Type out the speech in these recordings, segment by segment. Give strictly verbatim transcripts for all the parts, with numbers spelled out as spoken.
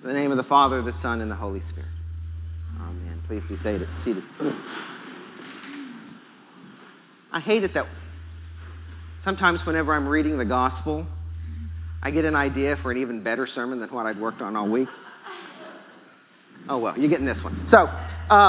In the name of the Father, the Son, and the Holy Spirit. Amen. Please be seated. I hate it that sometimes whenever I'm reading the gospel, I get an idea for an even better sermon than what I'd worked on all week. Oh, well, you're getting this one. So, um,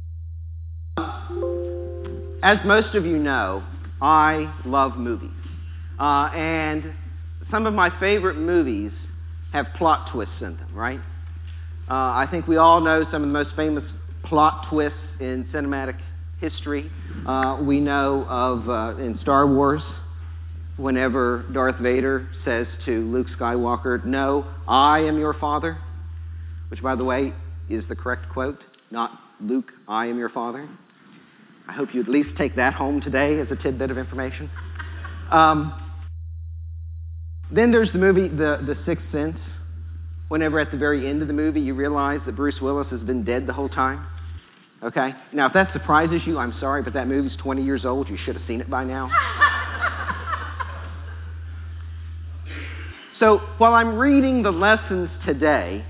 as most of you know, I love movies. Uh, and some of my favorite movies have plot twists in them, right? Uh, I think we all know some of the most famous plot twists in cinematic history. Uh, we know of, uh, in Star Wars, whenever Darth Vader says to Luke Skywalker, "No, I am your father," which, by the way, is the correct quote, not "Luke, I am your father." I hope you at least take that home today as a tidbit of information. Um, then there's the movie The, the Sixth Sense, whenever at the very end of the movie you realize that Bruce Willis has been dead the whole time. Okay? Now, if that surprises you, I'm sorry, but that movie's twenty years old. You should have seen it by now. So while I'm reading the lessons today,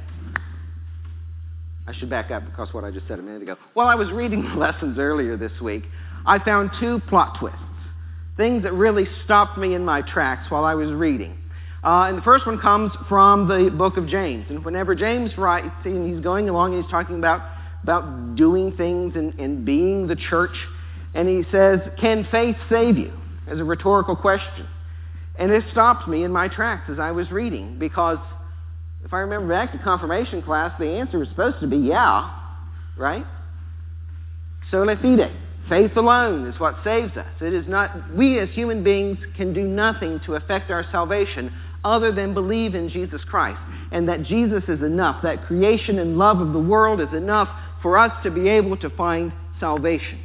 I should back up because what I just said a minute ago. While I was reading the lessons earlier this week, I found two plot twists, things that really stopped me in my tracks while I was reading. Uh, and the first one comes from the book of James. And whenever James writes, and he's going along and he's talking about, about doing things and, and being the church, and he says, "Can faith save you?" as a rhetorical question. And it stopped me in my tracks as I was reading, because if I remember back to confirmation class, the answer was supposed to be yeah, right? Sola fide. Faith alone is what saves us. It is not, we as human beings can do nothing to affect our salvation other than believe in Jesus Christ, and that Jesus is enough, that creation and love of the world is enough for us to be able to find salvation.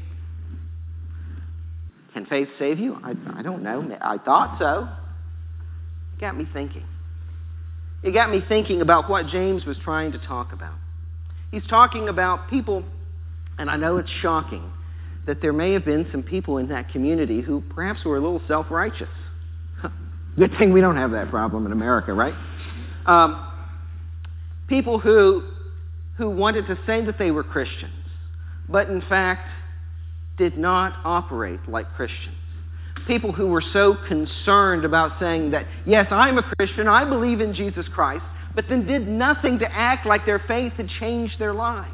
Can faith save you? I, I don't know. I thought so. It got me thinking. It got me thinking about what James was trying to talk about. He's talking about people, and I know it's shocking, that there may have been some people in that community who perhaps were a little self-righteous. Good thing we don't have that problem in America, right? Um, people who, who wanted to say that they were Christians, but in fact did not operate like Christians. People who were so concerned about saying that, yes, I'm a Christian, I believe in Jesus Christ, but then did nothing to act like their faith had changed their lives.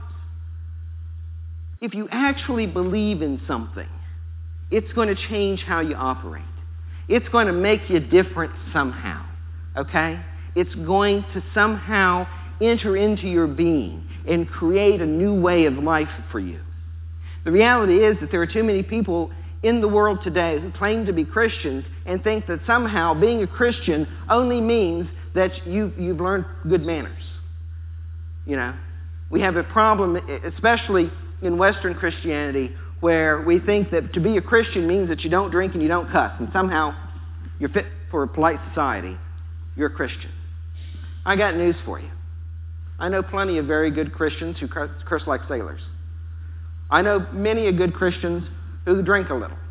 If you actually believe in something, it's going to change how you operate. It's going to make you different somehow, okay? It's going to somehow enter into your being and create a new way of life for you. The reality is that there are too many people in the world today who claim to be Christians and think that somehow being a Christian only means that you, you've learned good manners. You know, we have a problem, especially in Western Christianity, where we think that to be a Christian means that you don't drink and you don't cuss, and somehow you're fit for a polite society. You're a Christian. I got news for you. I know plenty of very good Christians who curse like sailors. I know many of good Christians who drink a little.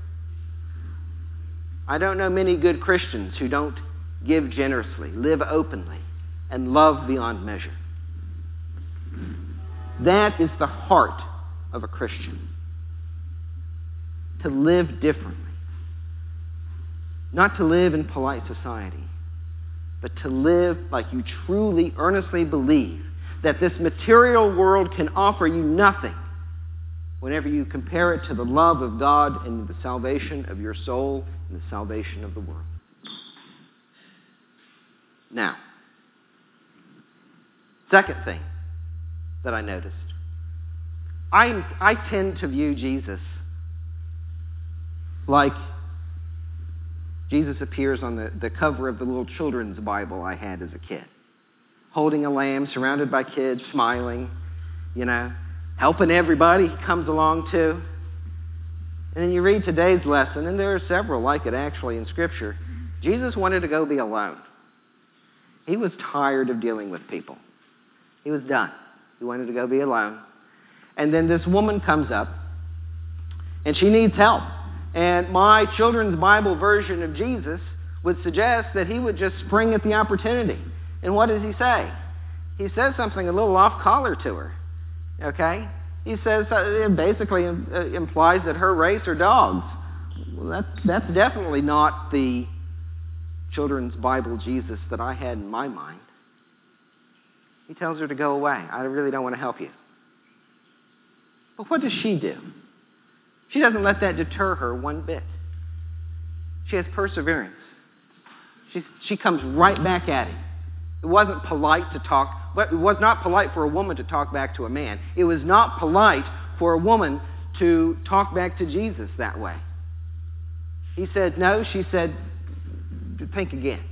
I don't know many good Christians who don't give generously, live openly, and love beyond measure. That is the heart of a Christian. To live differently. Not to live in polite society, but to live like you truly, earnestly believe that this material world can offer you nothing whenever you compare it to the love of God and the salvation of your soul and the salvation of the world. Now, second thing that I noticed. I, I tend to view Jesus like Jesus appears on the, the cover of the little children's Bible I had as a kid. Holding a lamb, surrounded by kids, smiling, you know, helping everybody he comes along to. And then you read today's lesson, and there are several like it actually in Scripture. Jesus wanted to go be alone. He was tired of dealing with people. He was done. He wanted to go be alone. And then this woman comes up, and she needs help. And my children's Bible version of Jesus would suggest that he would just spring at the opportunity. And what does he say? he says something a little off-color to her, okay? He says, uh, it basically uh, implies that her race are dogs. Well, that's, that's definitely not the children's Bible Jesus that I had in my mind. He tells her to go away. I really don't want to help you. But what does she do? She doesn't let that deter her one bit. She has perseverance. She, she comes right back at him. It wasn't polite to talk, but it was not polite for a woman to talk back to a man. It was not polite for a woman to talk back to Jesus that way. He said no. She said, think again.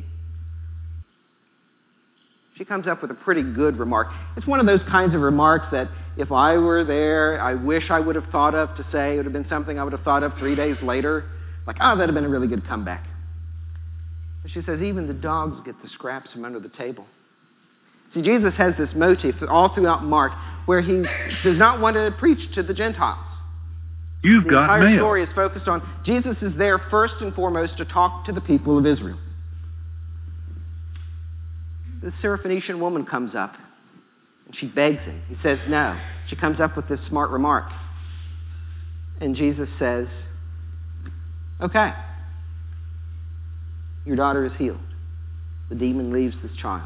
She comes up with a pretty good remark. It's one of those kinds of remarks that if I were there, I wish I would have thought of to say. It would have been something I would have thought of three days later. Like, oh, that would have been a really good comeback. But she says, even the dogs get the scraps from under the table. See, Jesus has this motif all throughout Mark where he does not want to preach to the Gentiles. You've the got entire mail. story is focused on Jesus is there first and foremost to talk to the people of Israel. This Syrophoenician woman comes up and she begs him. He says no. She comes up with this smart remark. And Jesus says, okay, your daughter is healed. The demon leaves this child.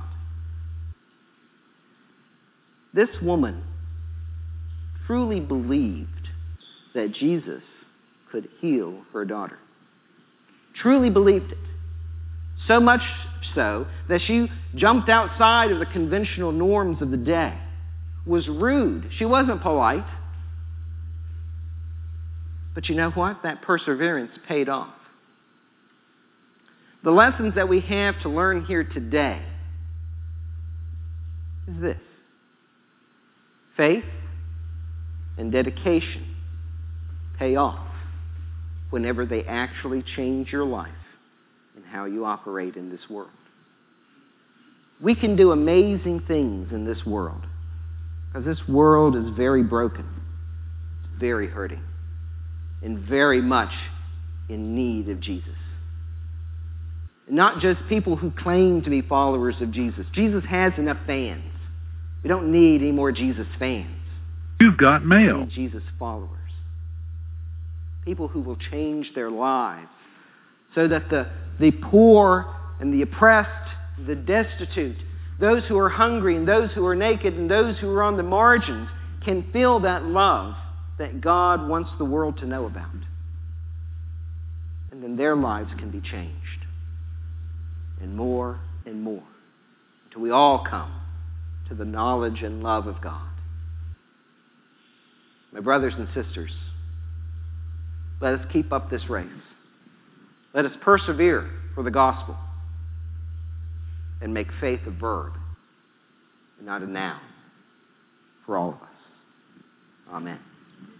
This woman truly believed that Jesus could heal her daughter. Truly believed it. So much so that she jumped outside of the conventional norms of the day. Was rude. She wasn't polite. But you know what? That perseverance paid off. The lessons that we have to learn here today is this. Faith and dedication pay off whenever they actually change your life and how you operate in this world. We can do amazing things in this world because this world is very broken, it's very hurting, and very much in need of Jesus. Not just people who claim to be followers of Jesus. Jesus has enough fans. We don't need any more Jesus fans. You've got mail. We need Jesus followers. People who will change their lives so that the, the poor and the oppressed, the destitute, those who are hungry and those who are naked and those who are on the margins can feel that love that God wants the world to know about. And then their lives can be changed. And more and more. Until we all come to the knowledge and love of God. My brothers and sisters, let us keep up this race. Let us persevere for the gospel. And make faith a verb and not a noun for all of us. Amen.